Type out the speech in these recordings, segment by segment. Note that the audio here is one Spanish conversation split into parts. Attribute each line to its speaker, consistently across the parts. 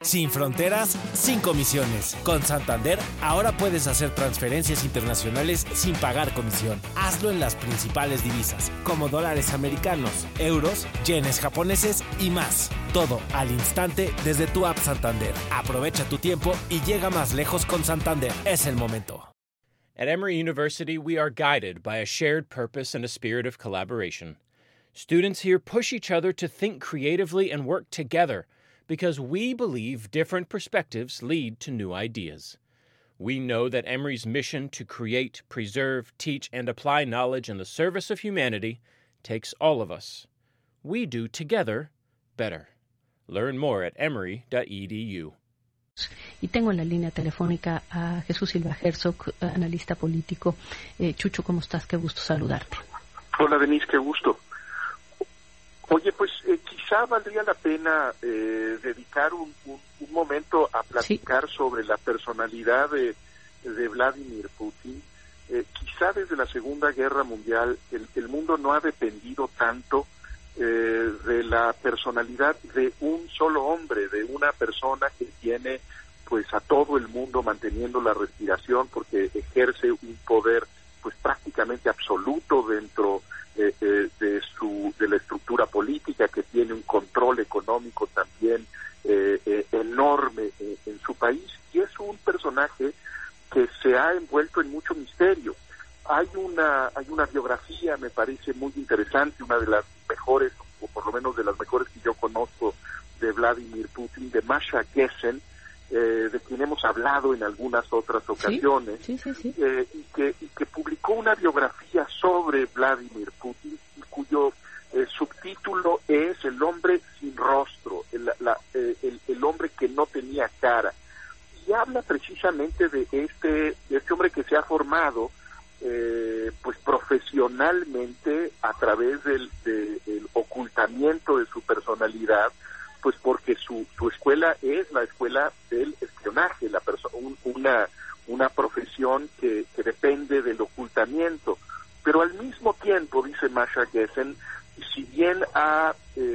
Speaker 1: Sin fronteras, sin comisiones. Con Santander, ahora puedes hacer transferencias internacionales sin pagar comisión. Hazlo en las principales divisas, como dólares americanos, euros, yenes japoneses y más. Todo al instante desde tu app Santander. Aprovecha tu tiempo y llega más lejos con Santander. Es el momento.
Speaker 2: At Emory University, we are guided by a shared purpose and a spirit of collaboration. Students here push each other to think creatively and work together because we believe different perspectives lead to new ideas. We know that Emory's mission to create, preserve, teach, and apply knowledge in the service of humanity takes all of us. We do together better. Learn more at emory.edu.
Speaker 3: Y tengo en la línea telefónica a Jesús Silva Herzog, analista político. Chucho, ¿cómo estás? Qué gusto saludarte.
Speaker 4: Hola, Denise, qué gusto. Oye, pues quizá valdría la pena dedicar un momento a platicar sobre la personalidad de Vladimir Putin. Quizá desde la Segunda Guerra Mundial el mundo no ha dependido tanto de la personalidad de un solo hombre, de una persona que tiene pues a todo el mundo manteniendo la respiración, porque ejerce un poder pues prácticamente absoluto dentro de la estructura política, que tiene un control económico también enorme en su país, y es un personaje que se ha envuelto en mucho misterio. Hay una biografía, me parece muy interesante, una de las mejores, o por lo menos de las mejores que yo conozco, de Vladimir Putin, de Masha Gessen, de quien hemos hablado en algunas otras ocasiones,
Speaker 3: sí.
Speaker 4: Y que publicó una biografía sobre Vladimir Putin, cuyo subtítulo es El hombre sin rostro, el hombre que no tenía cara, y habla precisamente de este hombre que se ha formado pues profesionalmente a través del ocultamiento de su personalidad, pues porque su escuela es la escuela del espionaje, una profesión que depende del ocultamiento. Pero al mismo tiempo, dice Masha Gessen, si bien ha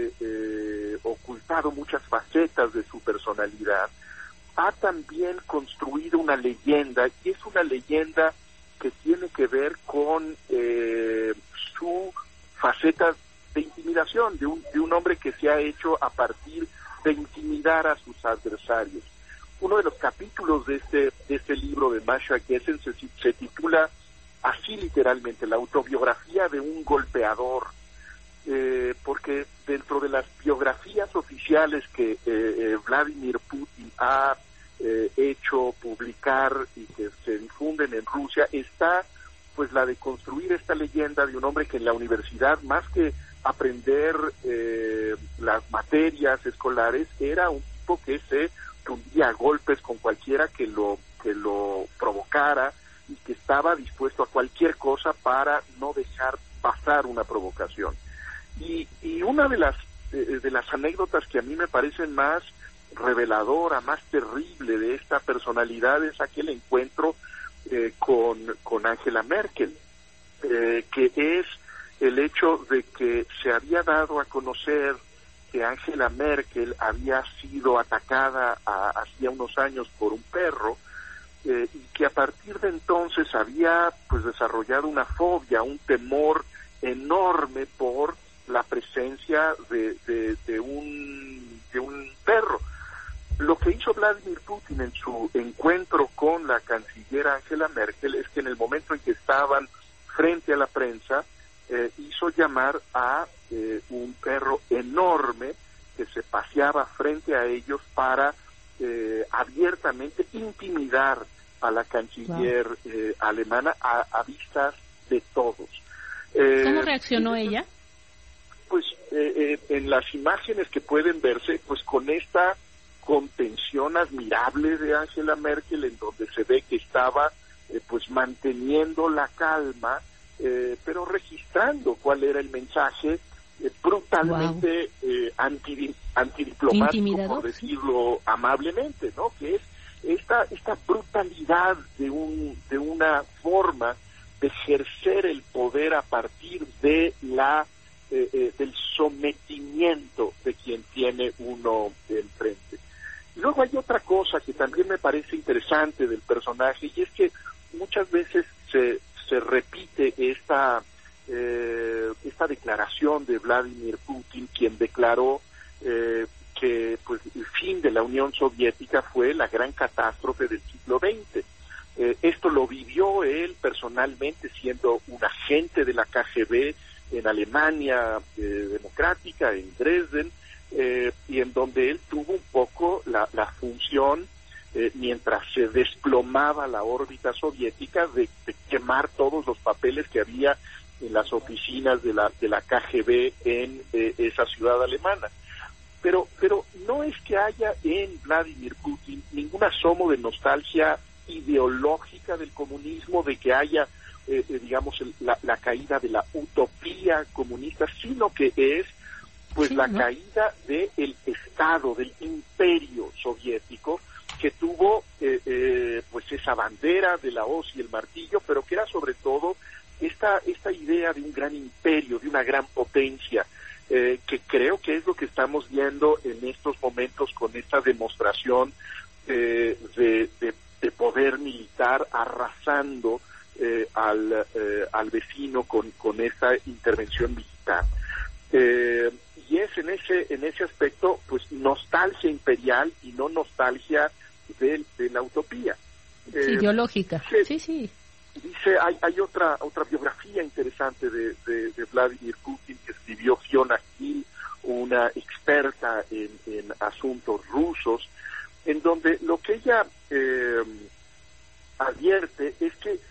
Speaker 4: ocultado muchas facetas de su personalidad, ha también construido una leyenda, y es una leyenda que tiene que ver con su faceta de intimidación, de un hombre que se ha hecho a partir de intimidar a sus adversarios. Uno de los capítulos de este libro de Masha Gessen se titula así literalmente, La autobiografía de un golpeador, porque dentro de las biografías oficiales que Vladimir Putin ha hecho publicar y que se difunden en Rusia, está pues la de construir esta leyenda de un hombre que en la universidad, más que aprender las materias escolares, era un tipo que se hundía a golpes con cualquiera que lo provocara, y que estaba dispuesto a cualquier cosa para no dejar pasar una provocación. Y una de las anécdotas que a mí me parecen más reveladora, más terrible de esta personalidad, es aquel encuentro con Angela Merkel, que es el hecho de que se había dado a conocer que Angela Merkel había sido atacada hacía unos años por un perro, y que a partir de entonces había pues desarrollado una fobia, un temor enorme por la presencia de un perro. Lo que hizo Vladimir Putin en su encuentro con la canciller Angela Merkel es que en el momento en que estaban frente a la prensa, hizo llamar a un perro enorme que se paseaba frente a ellos para abiertamente intimidar a la canciller alemana a vistas de todos.
Speaker 3: ¿Cómo reaccionó ella?
Speaker 4: Pues en las imágenes que pueden verse, pues con esta contención admirable de Angela Merkel, en donde se ve que estaba pues manteniendo la calma, pero registrando cuál era el mensaje, brutalmente antidiplomático, por decirlo amablemente, ¿no? Que es esta brutalidad de una forma de ejercer el poder a partir de del sometimiento de quien tiene uno enfrente. Luego hay otra cosa que también me parece interesante del personaje, y es que muchas veces se repite esta declaración de Vladimir Putin, quien declaró que pues el fin de la Unión Soviética fue la gran catástrofe del siglo XX. Esto lo vivió él personalmente siendo un agente de la KGB en Alemania democrática, en Dresden, y en donde él tuvo un poco la función, mientras se desplomaba la órbita soviética, de quemar todos los papeles que había en las oficinas de la KGB en esa ciudad alemana. Pero no es que haya en Vladimir Putin ningún asomo de nostalgia ideológica del comunismo, de que haya, digamos, la caída de la utopía comunista, sino que es pues la caída del Estado, del imperio soviético, que tuvo pues esa bandera de la hoz y el martillo, pero que era sobre todo esta idea de un gran imperio, de una gran potencia, que creo que es lo que estamos viendo en estos momentos con esta demostración de poder militar arrasando al vecino con esta intervención militar. Y es en ese aspecto pues nostalgia imperial y no nostalgia de la utopía.
Speaker 3: Ideológica. Sí.
Speaker 4: Dice, hay otra biografía interesante de Vladimir Putin que escribió Fiona Hill, una experta en asuntos rusos, en donde lo que ella advierte es que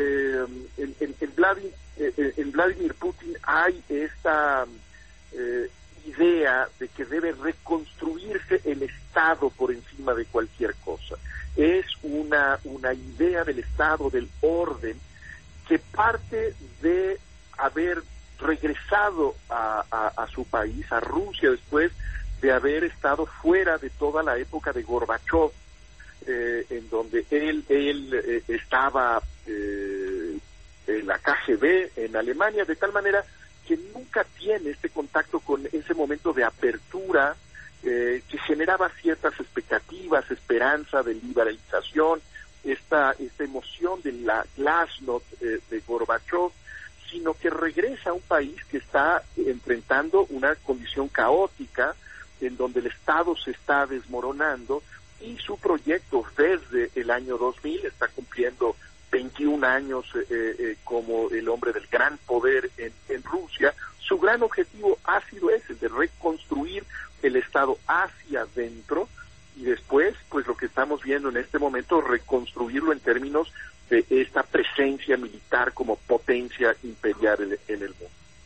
Speaker 4: en Vladimir Putin hay esta idea de que debe reconstruirse el Estado por encima de cualquier cosa. Es una idea del Estado, del orden, que parte de haber regresado a su país, a Rusia, después de haber estado fuera de toda la época de Gorbachov, en donde él estaba en la KGB en Alemania, de tal manera que nunca tiene este contacto con ese momento de apertura que generaba ciertas expectativas, esperanza de liberalización, esta emoción de la glasnost de Gorbachov, sino que regresa a un país que está enfrentando una condición caótica, en donde el Estado se está desmoronando, y su proyecto desde el año 2000 está cumpliendo 21 años como el hombre del gran poder en Rusia. Su gran objetivo ha sido ese, de reconstruir el Estado hacia adentro, y después, pues lo que estamos viendo en este momento, reconstruirlo en términos de esta presencia militar como potencia imperial en el mundo.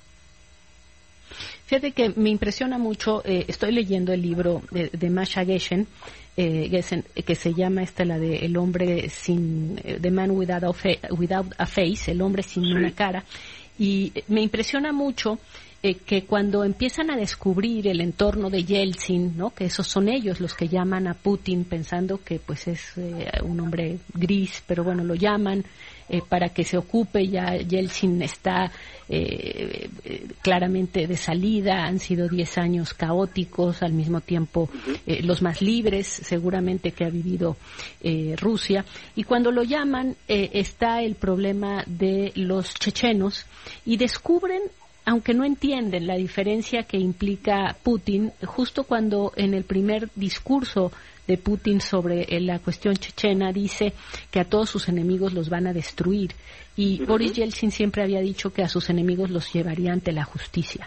Speaker 3: Fíjate que me impresiona mucho, estoy leyendo el libro de Masha Gessen, que se llama la de El hombre sin, The Man Without a Face, el hombre sin una cara, y me impresiona mucho que cuando empiezan a descubrir el entorno de Yeltsin, ¿no?, que esos son ellos los que llaman a Putin pensando que pues es un hombre gris, pero bueno, lo llaman para que se ocupe. Ya Yeltsin está claramente de salida, han sido 10 años caóticos, al mismo tiempo los más libres seguramente que ha vivido Rusia, y cuando lo llaman está el problema de los chechenos, y descubren, aunque no entienden la diferencia que implica Putin, justo cuando en el primer discurso de Putin sobre la cuestión chechena dice que a todos sus enemigos los van a destruir, y Boris Yeltsin siempre había dicho que a sus enemigos los llevaría ante la justicia.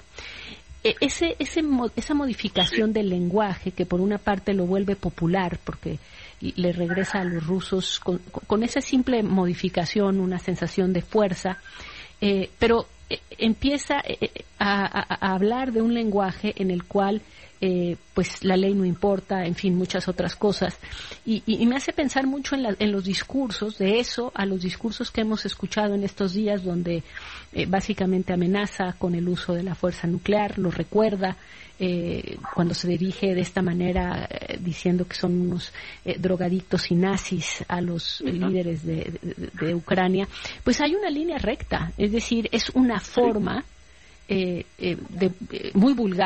Speaker 3: Esa modificación del lenguaje, que por una parte lo vuelve popular porque le regresa a los rusos con esa simple modificación una sensación de fuerza, pero empieza a hablar de un lenguaje en el cual pues la ley no importa, en fin, muchas otras cosas, y me hace pensar mucho en los discursos, de eso a los discursos que hemos escuchado en estos días, donde básicamente amenaza con el uso de la fuerza nuclear, lo recuerda cuando se dirige de esta manera diciendo que son unos drogadictos y nazis a los líderes de Ucrania. Pues hay una línea recta, es decir, es una forma muy vulgar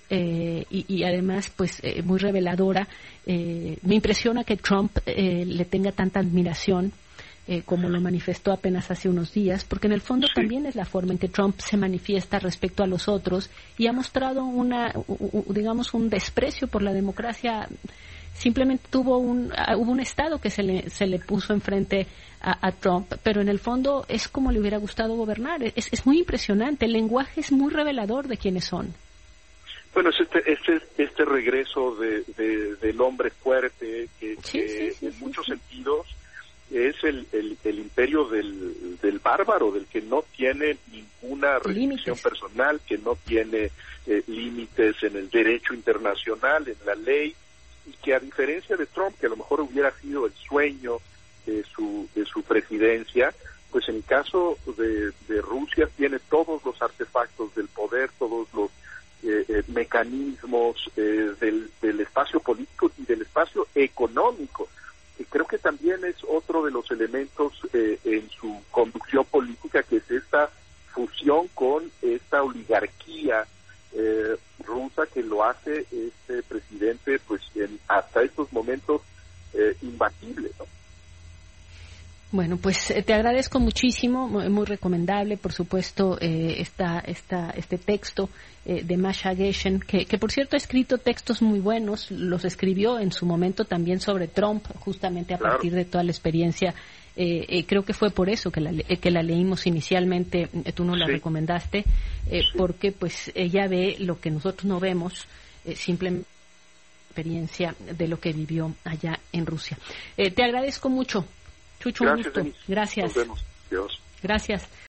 Speaker 3: y además pues muy reveladora. Me impresiona que Trump le tenga tanta admiración como lo manifestó apenas hace unos días, porque en el fondo también es la forma en que Trump se manifiesta respecto a los otros y ha mostrado digamos un desprecio por la democracia. Simplemente hubo un estado que se le puso enfrente a Trump, pero en el fondo es como le hubiera gustado gobernar. Es muy impresionante, el lenguaje es muy revelador de quiénes son.
Speaker 4: Bueno, es este regreso del hombre fuerte que en muchos sentidos es el imperio del bárbaro, del que no tiene ninguna restricción personal, que no tiene límites en el derecho internacional, en la ley, y que a diferencia de Trump, que a lo mejor hubiera sido el sueño de su presidencia, pues en el caso de Rusia tiene todos los artefactos del poder, todos los mecanismos del espacio político y del espacio económico. Y creo que también es otro de los elementos en su conducción política, que es esta fusión con esta oligarquía rusa que lo hace este presidente pues hasta estos momentos imbatible, ¿no?
Speaker 3: Bueno, pues te agradezco muchísimo, muy recomendable, por supuesto, este texto de Masha Gessen, que por cierto ha escrito textos muy buenos, los escribió en su momento también sobre Trump, justamente a partir de toda la experiencia. Creo que fue por eso que la leímos inicialmente, tú nos la recomendaste, porque pues ella ve lo que nosotros no vemos, simplemente experiencia de lo que vivió allá en Rusia. Te agradezco mucho. Chucho, un gusto.
Speaker 4: Denise.
Speaker 3: Gracias.
Speaker 4: Nos vemos. Dios.
Speaker 3: Gracias.